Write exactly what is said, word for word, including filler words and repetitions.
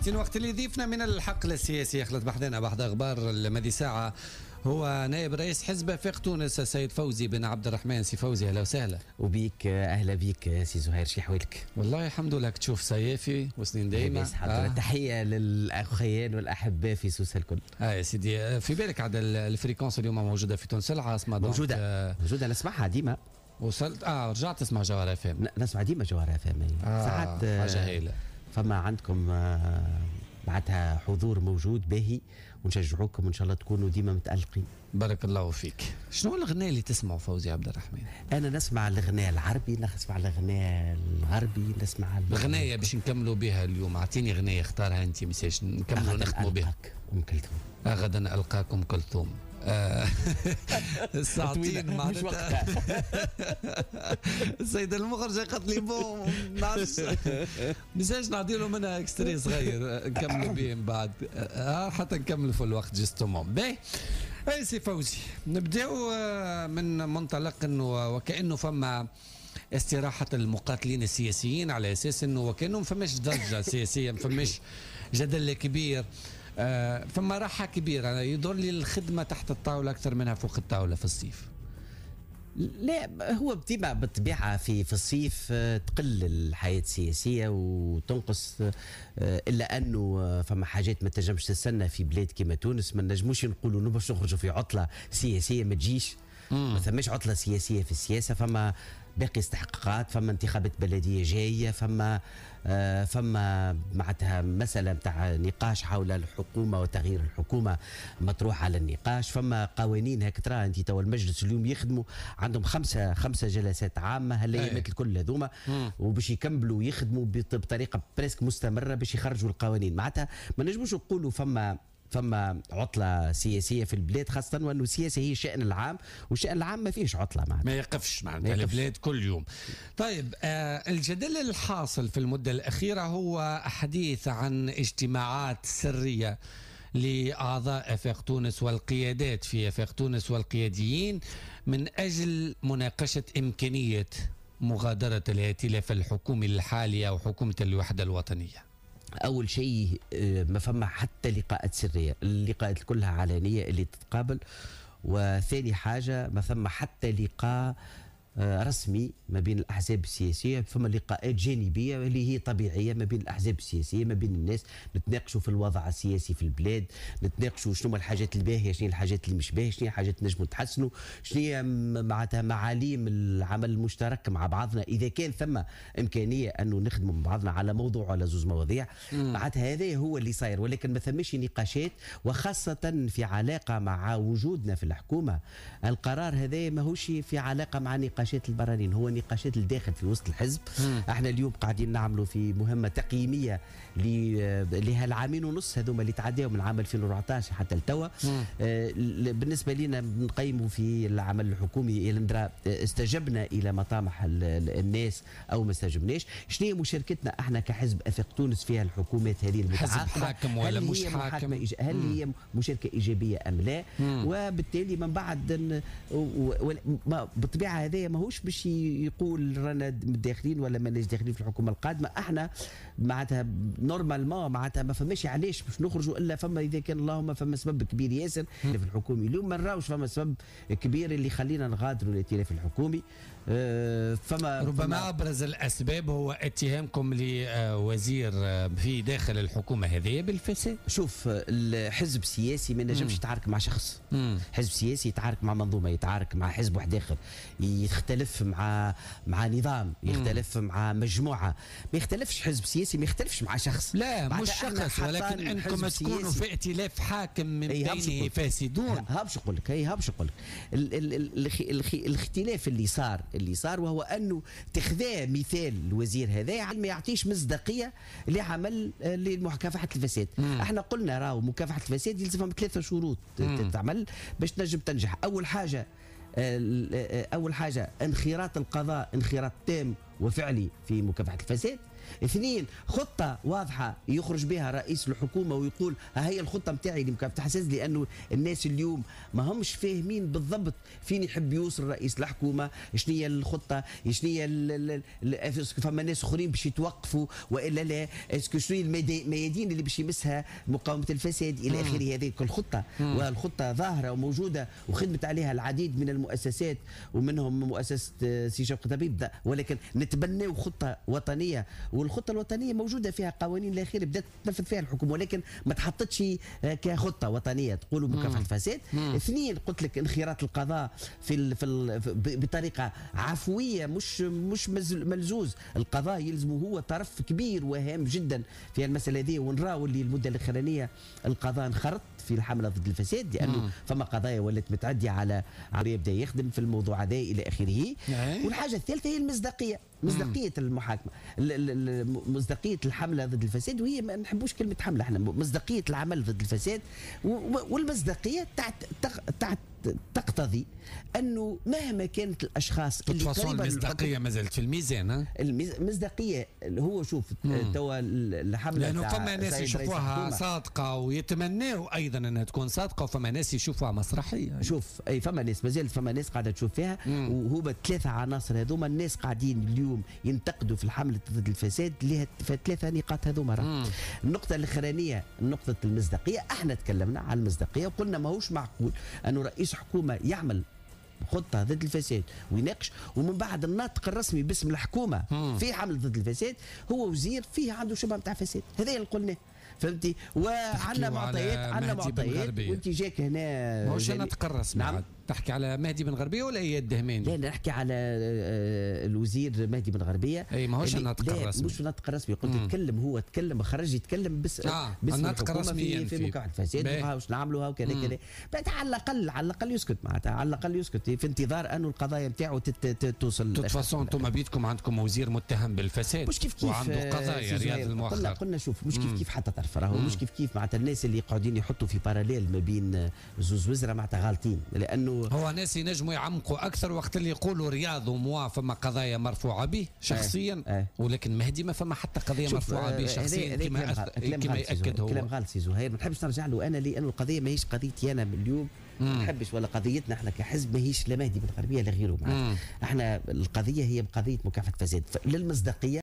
معطين وقت اللي ضيفنا من الحقل السياسي يخلط بحدنا بعد اخبار المدي ساعه هو نائب رئيس حزب افاق تونس السيد فوزي بن عبد الرحمن. سي فوزي اهلا وسهلا. وبيك اهلا بيك سي زهير، شي حوالك؟ والله الحمد لله تشوف سيافي وسنين دايما. آه. تحيه للاخوين والاحباء في سوسه الكل. اه يا سيدي، في بالك عاد الفريكونس اليوم موجوده في تونس العاصمه موجوده آه موجوده نسمعها ديما. وصلت اه رجعت تسمع جوهر اف ام. نسمع ديما جوهر اف ام. آه ساعات آه حاجه هايله. فما عندكم آه معناتها حضور موجود باهي، ونشجعوكم وان شاء الله تكونوا ديما متألقين. بارك الله فيك. شنو الغناء اللي تسمعه فوزي عبد الرحمن؟ انا نسمع الغناء العربي، نسمع الغناء الغربي، نسمع الغناية باش نكملوا بها اليوم. اعطيني غناية اختارها انت مساج نكملوا نختموا بها. ام كلثوم. غدا القاك ام كلثوم. الساعتين معناتها السيد المخرج قالت لي بون نعرفش مساج نعطي له منها اكستري صغير نكملوا به من بعد اه حتى نكملوا في الوقت جستومون. باهي اي سي فوزي، نبداو من منطلق انه وكانه فما استراحة المقاتلين السياسيين على اساس انه وكانه ما فماش ضجة سياسية، ما فماش جدل كبير، آه فما راحة كبيرة. يدور لي الخدمة تحت الطاولة أكثر منها فوق الطاولة في الصيف. لا هو ديما بالطبيعة في في الصيف تقل الحياة السياسية وتنقص، إلا أنه فما حاجات ما تنجمش تستنى في بلاد كما تونس. ما نجموش نقولوا باش نخرجوا في عطلة سياسية ما تجيش. ما ثماش عطلة سياسية في السياسة، فما باقي استحقاقات، فما انتخابات بلدية جاية، فما آه فما معناتها مسألة نتاع نقاش حول الحكومة وتغيير الحكومة مطروح على النقاش، فما قوانين هيك ترى انت تو المجلس اليوم يخدموا عندهم خمسة خمسة جلسات عامة هالأيامات الكل هذوما، وباش يكملوا ويخدموا بطريقة بريسك مستمرة باش يخرجوا القوانين. معناتها ما نجموش نقولوا فما فما عطلة سياسية في البلاد، خاصة وأنه السياسة هي الشأن العام، والشأن العام ما فيش عطلة معناتها ما يقفش معناتها البلاد كل يوم. طيب آه الجدل الحاصل في المدة الأخيرة هو حديث عن اجتماعات سرية لأعضاء افاق تونس والقيادات في افاق تونس والقياديين من أجل مناقشة إمكانية مغادرة الائتلاف الحكومي الحالي أو حكومة الوحدة الوطنية. أول شيء ما فما حتى لقاءات سرية، اللقاءات كلها علانية اللي تتقابل. وثاني حاجة ما ثم حتى لقاء رسمي ما بين الأحزاب السياسية، فما لقاءات جانبية اللي هي طبيعية ما بين الأحزاب السياسية ما بين الناس، نتناقشوا في الوضع السياسي في البلاد، نتناقشوا شنو الحاجات الباهية شنو الحاجات اللي مش باهية، شنو الحاجات نجموا نتحسنوا، شنو معناتها معاليم العمل المشترك مع بعضنا إذا كان ثم إمكانية أنه نخدموا مع بعضنا على موضوع ولا زوز مواضيع. معناتها هذا هو اللي صاير، ولكن ما ثمش نقاشات، وخاصة في علاقة مع وجودنا في الحكومة. القرار هذا ماهوش في علاقة مع نقاشات البرانين، هو نقاشات الداخل في وسط الحزب. مم. احنا اليوم قاعدين نعملوا في مهمه تقييميه لهالعامين ونص هذوما اللي تعداوا من عام ألفين وأربعطاش حتى لتوا. آه بالنسبه لنا نقيموا في العمل الحكومي الى ندرى استجبنا الى مطامح الناس او ما استجبناش، شنو هي مشاركتنا احنا كحزب افاق تونس فيها الحكومات هذه المتعاقبه، حزب حاكم ولا هل مش هي حاكم، هل مم. هي مشاركه ايجابيه ام لا. مم. وبالتالي من بعد بالطبيعه هذايا ماهوش باش يقول رانا داخلين ولا ماناش داخلين في الحكومه القادمه. احنا معناتها نورمالمون معناتها ما فماش علاش باش نخرجوا الا فما اذا كان اللهم فما سبب كبير ياسر في الحكومي. اليوم ما نراوش فما سبب كبير اللي خلينا نغادروا الائتلاف الحكومي. اه فما ربما فما ابرز الاسباب هو اتهامكم لوزير في داخل الحكومه هذه بالفساد. شوف الحزب السياسي ما ينجمش يتعارك مع شخص. مم. حزب سياسي يتعارك مع منظومه، يتعارك مع حزب واحد اخر، يختلف مع مع نظام، يختلف مم. مع مجموعه. ما يختلفش حزب سياسي، ما يختلفش مع شخص. لا مش شخص، ولكن انكم تكونوا في ائتلاف حاكم من بينه فاسدون. ها باش نقول لك، هي ها باش نقول لك الاختلاف اللي صار اللي صار وهو انه اتخذا مثال الوزير هذا ما يعطيش مصداقيه لعمل لمكافحه الفساد. مم. احنا قلنا راهو مكافحه الفساد يلزمهم ثلاثه شروط تعمل باش تنجم تنجح. اول حاجه أول حاجة انخراط القضاء انخراط تام وفعلي في مكافحة الفساد. اثنين، خطه واضحه يخرج بها رئيس الحكومه ويقول ها هي الخطه نتاعي لمكافحه الفساد، لانه الناس اليوم ما همش فاهمين بالضبط فين يحب يوصل رئيس الحكومه، شنو هي الخطه، شنو هي فما ناس اخرين باش يتوقفوا والا لا، اسكو شنو هي الميادين اللي باش يمسها مقاومه الفساد الى اخره. هذه الخطه والخطه ظاهره وموجوده وخدمت عليها العديد من المؤسسات ومنهم مؤسسه سي شوقي طبيب، ولكن نتبناو خطه وطنيه، والخطه الوطنيه موجوده فيها قوانين الى اخره بدات تنفذ فيها الحكومه، ولكن ما تحطتش كخطه وطنيه تقولوا مكافحه الفساد. اثنين، قلت لك انخراط القضاء في ال في ال بطريقه عفويه مش مش ملزوز، القضاء يلزمه هو طرف كبير وهام جدا في المساله هذه، ونراو اللي المده الاخرانيه القضاء انخرط في الحمله ضد الفساد، لانه فما قضايا ولات متعديه على يبدا يخدم في الموضوع هذا الى اخره. والحاجه الثالثه هي المصداقيه، مصداقيه المحاكمه، مصداقيه الحمله ضد الفساد، وهي ما نحبوش كلمه حمله احنا، مصداقيه العمل ضد الفساد. والمصداقيه تاع تقتضي انه مهما كانت الاشخاص اللي قريبه المصداقيه ما زالت في الميزان. ها المصداقيه هو شوف توا الحمله، لانه فما ناس يشوفوها صادقه ويتمناو ايضا انها تكون صادقه، وفما ناس يشوفوها مسرحيه. شوف اي فما ناس مازال فما ناس قاعده تشوف فيها، وهما ثلاثه عناصر هذوما الناس قاعدين اليوم ينتقدوا في الحمله ضد الفساد لها في ثلاثه نقاط هذوما. النقطه الاخرانيه نقطه المصداقيه، احنا تكلمنا عن المصداقيه وقلنا ماهوش معقول انه رئيس حكومه يعمل خطه ضد الفساد ويناقش، ومن بعد الناطق الرسمي باسم الحكومه مم. في حمله ضد الفساد هو وزير فيه عنده شبهه نتاع فساد. هذا اللي قلناه، فهمتي؟ وعندنا معطيات، عندنا معطيات، وانت جاك هنا ماهوش الناطق الرسمي. نعم. تحكي على مهدي بن غربيه ولا اياد الدهماني؟ لا نحكي على الوزير مهدي بن غربيه. اي ماهوش الناطق الرسمي، مش الناطق الرسمي. قلت يتكلم هو تكلم خرج يتكلم بس آه. باسم الناطق الرسمي في مكافحه الفساد واش نعملوا وكذا كذا. على الاقل على الاقل يسكت معناتها، على الاقل يسكت في انتظار انه القضايا نتاعو توصل. تتفاصون انتم بيدكم عندكم وزير متهم بالفساد مش كيف كيف وعنده قضايا رياض المؤخر. قلنا قلنا شوف مش كيف كيف حتى طرف راهو مش كيف كيف معناتها الناس اللي قاعدين يحطوا في باراليل ما بين زوز وزراء معناتها غالطين، لانه هو ناس ينجموا يعمقوا اكثر وقت اللي يقولوا رياض وموا فما قضايا مرفوعه به شخصيا. أه. أه. ولكن مهدي ما فما حتى قضيه مرفوعه به شخصيا كما كما ياكد هو. كلام غلط سي زهير، ما نحبش نرجع له انا لانه القضيه ماهيش قضيتي انا من اليوم، ما نحبش ولا قضيتنا احنا كحزب ماهيش لا مهدي بن غربيه لا غيره. احنا القضيه هي قضيه مكافحه فساد للمصداقيه.